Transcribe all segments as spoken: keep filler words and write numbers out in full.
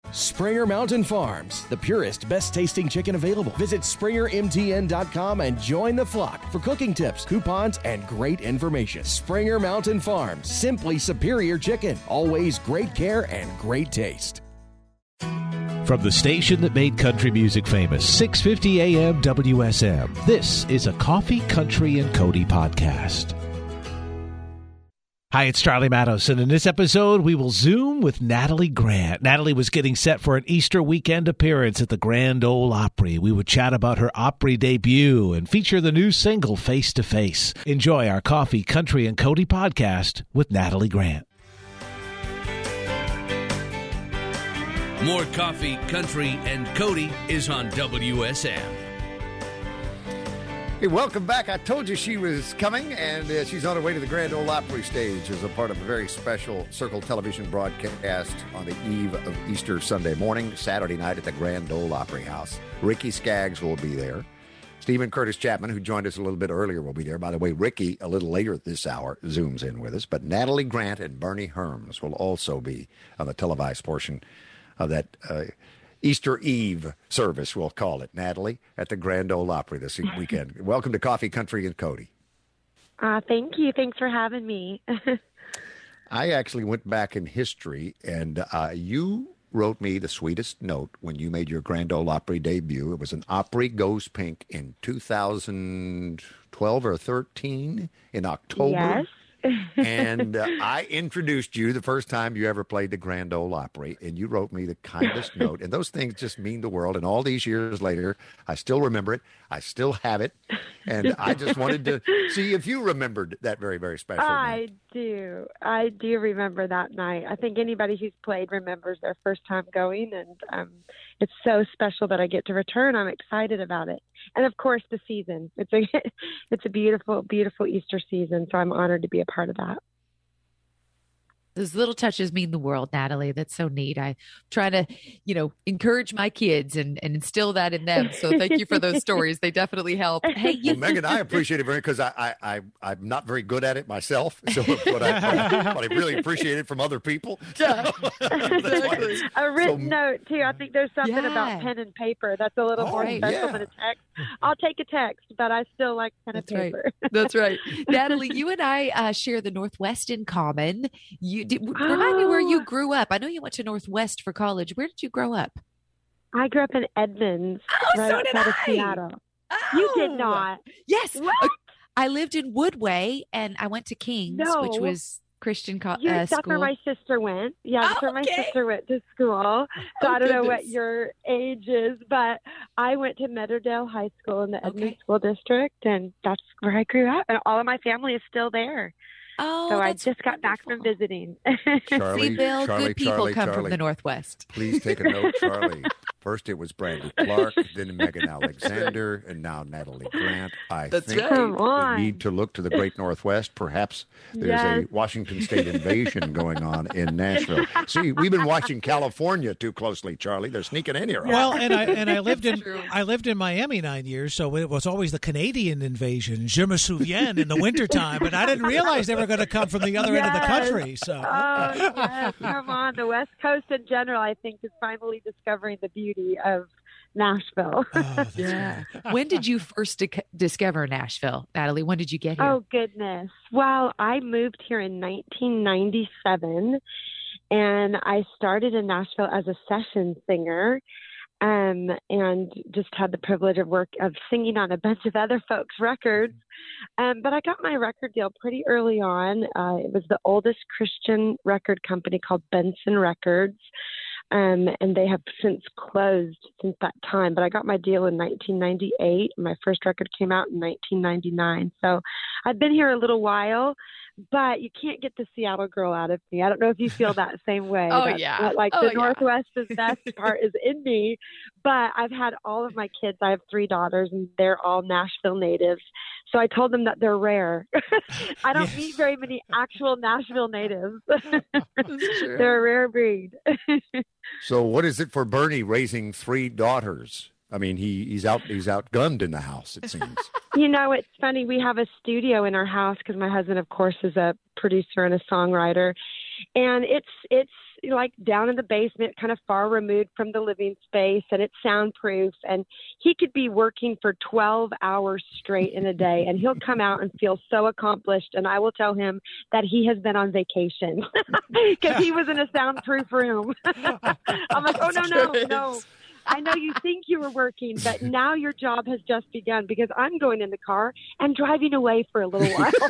Springer Mountain Farms, the purest, best-tasting chicken available. Visit springer m t n dot com and join the flock for cooking tips, coupons, and great information. Springer Mountain Farms, simply superior chicken. Always great care and great taste. From the station that made country music famous, six fifty A M W S M, this is a Coffee, Country, and Cody podcast. Hi, it's Charlie Matos, and in this episode, we will Zoom with Natalie Grant. Natalie was getting set for an Easter weekend appearance at the Grand Ole Opry. We would chat about her Opry debut and feature the new single, Face to Face. Enjoy our Coffee, Country, and Cody podcast with Natalie Grant. More Coffee, Country, and Cody is on W S M. Hey, welcome back. I told you she was coming, and uh, she's on her way to the Grand Ole Opry stage as a part of a very special Circle Television broadcast on the eve of Easter Sunday morning, Saturday night at the Grand Ole Opry House. Ricky Skaggs will be there. Stephen Curtis Chapman, who joined us a little bit earlier, will be there. By the way, Ricky, a little later this hour, Zooms in with us. But Natalie Grant and Bernie Herms will also be on the televised portion of that uh, Easter Eve service, we'll call it, Natalie, at the Grand Ole Opry this weekend. Welcome to Coffee, Country, and Cody. Uh, thank you. Thanks for having me. I actually went back in history, and uh, you wrote me the sweetest note when you made your Grand Ole Opry debut. It was an Opry Goes Pink in two thousand twelve or thirteen in October. Yes. and uh, I introduced you the first time you ever played the Grand Ole Opry, and you wrote me the kindest note. And those things just mean the world. And all these years later, I still remember it. I still have it. And I just wanted to see if you remembered that very, very special I night. do. I do remember that night. I think anybody who's played remembers their first time going. And um, it's so special that I get to return. I'm excited about it. And, of course, the season. It's a, it's a beautiful, beautiful Easter season. So I'm honored to be a part of that. Those little touches mean the world, Natalie. That's so neat. I try to, you know, encourage my kids and, and instill that in them. So thank you for those stories. They definitely help. Hey, you- well, Megan, I appreciate it very because I, I, I, I'm not very good at it myself. So but I, but I really appreciate it from other people. Yeah, exactly. A written so, note, too. I think there's something Yeah. about pen and paper that's a little Oh, more special yeah. than a text. I'll take a text, but I still like pen That's and right. paper. That's right. Natalie, you and I uh, share the Northwest in common. You did, remind me where you grew up. I know you went to Northwest for college. Where did you grow up? I grew up in Edmonds, Oh, right so did outside of I. Seattle. Oh, You did not. Yes. What? Uh, I lived in Woodway, and I went to King's, No. which was Christian co- You, uh, that's school. where my sister went. Yeah, that's where my Okay. sister went to school. So Oh, I don't know what goodness. your age is, but I went to Meadowdale High School in the Edmonds Okay. School District, and that's where I grew up. And all of my family is still there. Oh, so I that's just got back from wonderful. visiting. Charlie, See, Bill, Charlie, good people Charlie, come Charlie, from the Northwest. Please take a note, Charlie. First it was Brandy Clark, then Megan Alexander, and now Natalie Grant. I That's think right. Come we on. need to look to the great Northwest. Perhaps there's Yes. a Washington State invasion going on in Nashville. See, we've been watching California too closely, Charlie. They're sneaking in here. Well, and I and I lived in True. I lived in Miami nine years, so it was always the Canadian invasion, Je me souviens, in the wintertime, but I didn't realize they were going to come from the other end of the Yes. country. So Oh, yes. Come on. The West Coast in general, I think, is finally discovering the beauty of Nashville. Oh, that's Yeah. great. When did you first di- discover Nashville, Natalie? When did you get here? Oh, goodness. Well, I moved here in nineteen ninety-seven, and I started in Nashville as a session singer. Um, and just had the privilege of work of singing on a bunch of other folks' records. Um, but I got my record deal pretty early on. Uh, it was the oldest Christian record company called Benson Records. Um, and they have since closed since that time. But I got my deal in nineteen ninety-eight. My first record came out in nineteen ninety-nine. So I've been here a little while, but you can't get the Seattle girl out of me. I don't know if you feel that same way. Oh, that- yeah. that, like Oh, the yeah. Northwest is best part is in me. But I've had all of my kids. I have three daughters, and they're all Nashville natives. So I told them that they're rare. I don't Yes. meet very many actual Nashville natives. That's true. They're a rare breed. So what is it for Bernie raising three daughters? I mean, he, he's out he's outgunned in the house, it seems. You know, it's funny. We have a studio in our house because my husband, of course, is a producer and a songwriter, and it's it's like down in the basement, kind of far removed from the living space, and it's soundproof. And he could be working for twelve hours straight in a day, and he'll come out and feel so accomplished. And I will tell him that he has been on vacation because he was in a soundproof room. I'm like, oh, no, no, no. I know you think you were working, but now your job has just begun because I'm going in the car and driving away for a little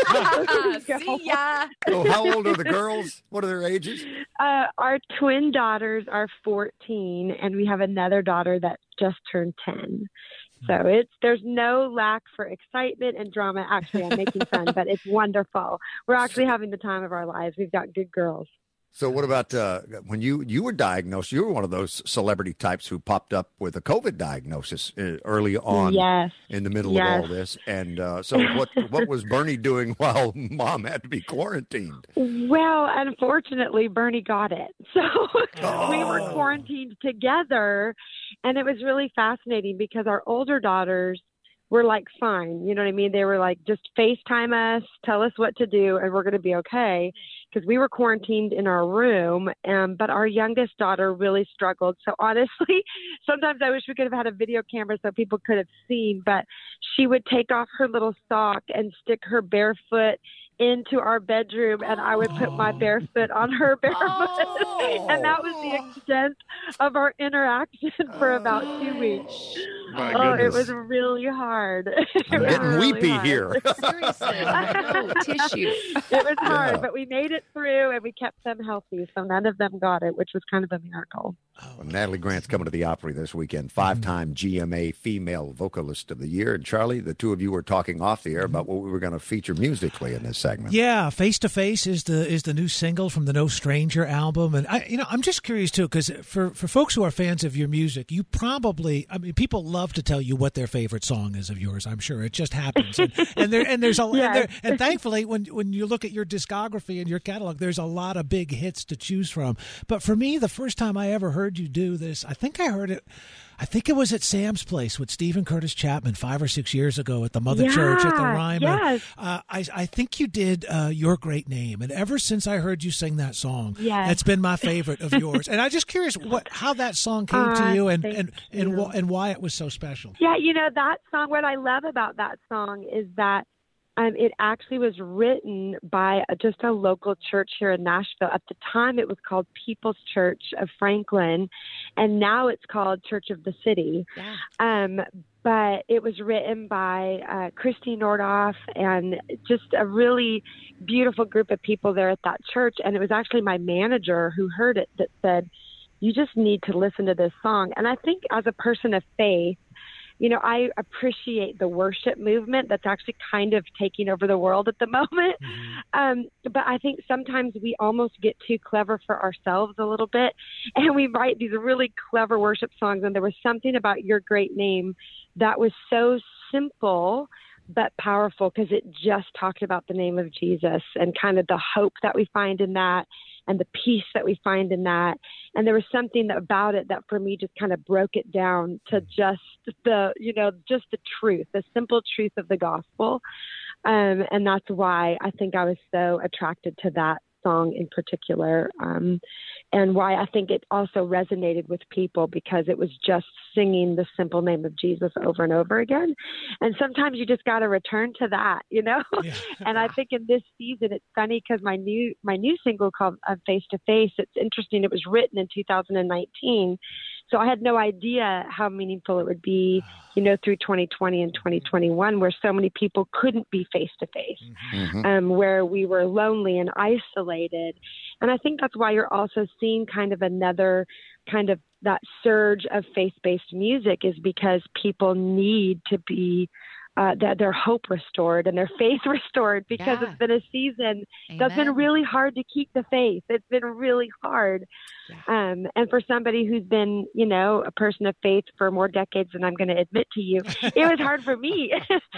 while. See ya. Oh, how old are the girls? What are their ages? Uh, our twin daughters are fourteen, and we have another daughter that just turned ten. So it's there's no lack for excitement and drama. Actually, I'm making fun, but it's wonderful. We're actually having the time of our lives. We've got good girls. So what about uh, when you, you were diagnosed? You were one of those celebrity types who popped up with a COVID diagnosis uh, early on yes. in the middle yes. of all this. And uh, so what what was Bernie doing while Mom had to be quarantined? Well, unfortunately, Bernie got it. So oh. we were quarantined together, and it was really fascinating because our older daughters were like, fine. You know what I mean? They were like, just FaceTime us, tell us what to do, and we're going to be okay. Because we were quarantined in our room, um, but our youngest daughter really struggled. So honestly, sometimes I wish we could have had a video camera so people could have seen, but she would take off her little sock and stick her bare foot into our bedroom, and I would put my bare foot on her bare foot. Oh. And that was the extent of our interaction for about two weeks. My oh, goodness. it was really hard. I'm was getting really weepy hard. here. Seriously. No, tissue. It was hard, Yeah. but we made it through, and we kept them healthy, so none of them got it, which was kind of a miracle. Well, Natalie Grant's coming to the Opry this weekend, five-time G M A Female Vocalist of the Year. And Charlie, the two of you were talking off the air about what we were going to feature musically in this segment. Yeah, Face to Face is the is the new single from the No Stranger album, and I, you know, I'm just curious too, because for for folks who are fans of your music, you probably, I mean, people love to tell you what their favorite song is of yours. I'm sure it just happens, and, and there and there's a Yes. and, there, and thankfully, when when you look at your discography and your catalog, there's a lot of big hits to choose from. But for me, the first time I ever heard you do this, I think I heard it. I think it was at Sam's Place with Stephen Curtis Chapman five or six years ago at the Mother Yeah, Church at the Ryman. yes. Uh, I, I think you did uh, Your Great Name, and ever since I heard you sing that song, Yes. it's been my favorite of yours. And I'm just curious what how that song came Uh, to you and thank and and, you. wh- and why it was so special. Yeah, you know, that song, what I love about that song is that um, it actually was written by a, just a local church here in Nashville. At the time, it was called People's Church of Franklin, and now it's called Church of the City. Yeah. Um, but it was written by uh, Christy Nordoff and just a really beautiful group of people there at that church. And it was actually my manager who heard it that said, you just need to listen to this song. And I think as a person of faith, you know, I appreciate the worship movement that's actually kind of taking over the world at the moment. Mm-hmm. Um, but I think sometimes we almost get too clever for ourselves a little bit. And we write these really clever worship songs. And there was something about Your Great Name that was so simple but powerful because it just talked about the name of Jesus and kind of the hope that we find in that and the peace that we find in that. And there was something about it that for me just kind of broke it down to just the, you know, just the truth, the simple truth of the gospel. Um, and that's why I think I was so attracted to that song in particular. Um, and why I think it also resonated with people because it was just singing the simple name of Jesus over and over again. And sometimes you just got to return to that, you know? Yeah. And I think in this season, it's funny because my new, my new single called uh, Face to Face, it's interesting. It was written in two thousand nineteen. So I had no idea how meaningful it would be, you know, through twenty twenty and twenty twenty-one, where so many people couldn't be face to face, um, where we were lonely and isolated. And I think that's why you're also seeing kind of another kind of that surge of faith-based music is because people need to be Uh, that their hope restored and their faith restored because Yeah. it's been a season that's been Amen. really hard to keep the faith. It's been really hard. Yeah. Um, and for somebody who's been, you know, a person of faith for more decades than I'm going to admit to you, it was hard for me.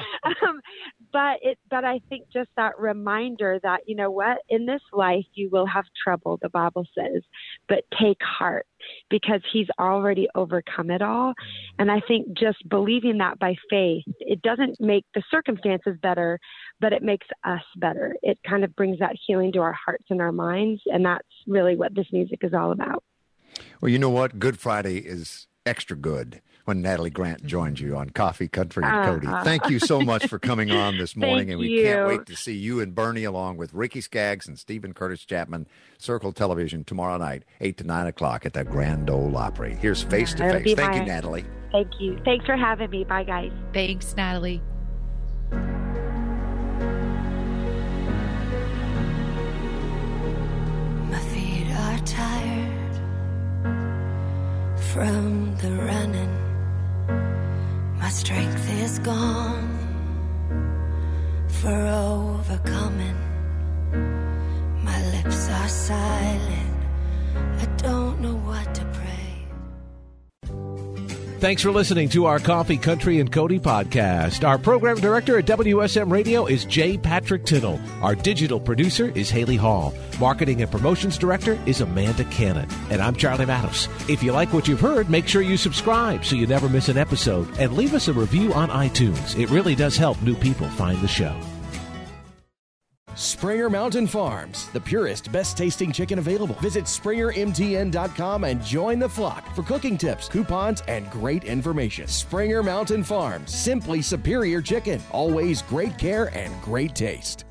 um, but it, but I think just that reminder that, you know what, in this life you will have trouble, the Bible says, but take heart because he's already overcome it all. And I think just believing that by faith, it doesn't make the circumstances better, but it makes us better. It kind of brings that healing to our hearts and our minds. And that's really what this music is all about. Well, you know what? Good Friday is extra good when Natalie Grant joins you on Coffee, Country, and Cody. Uh-huh. Thank you so much for coming on this morning, Thank and we you. can't wait to see you and Bernie along with Ricky Skaggs and Stephen Curtis Chapman, Circle Television, tomorrow night, eight to nine o'clock at the Grand Ole Opry. Here's Face to It'll Face. be Thank my- you, Natalie. Thank you. Thanks for having me. Bye, guys. Thanks, Natalie. My feet are tired from the running. My strength is gone for overcoming. My lips are silent. I don't know what to pray. Thanks for listening to our Coffee, Country, and Cody podcast. Our program director at W S M Radio is J. Patrick Tittle. Our digital producer is Haley Hall. Marketing and promotions director is Amanda Cannon. And I'm Charlie Matos. If you like what you've heard, make sure you subscribe so you never miss an episode. And leave us a review on iTunes. It really does help new people find the show. Springer Mountain Farms, the purest, best-tasting chicken available. Visit springer m t n dot com and join the flock for cooking tips, coupons, and great information. Springer Mountain Farms, simply superior chicken. Always great care and great taste.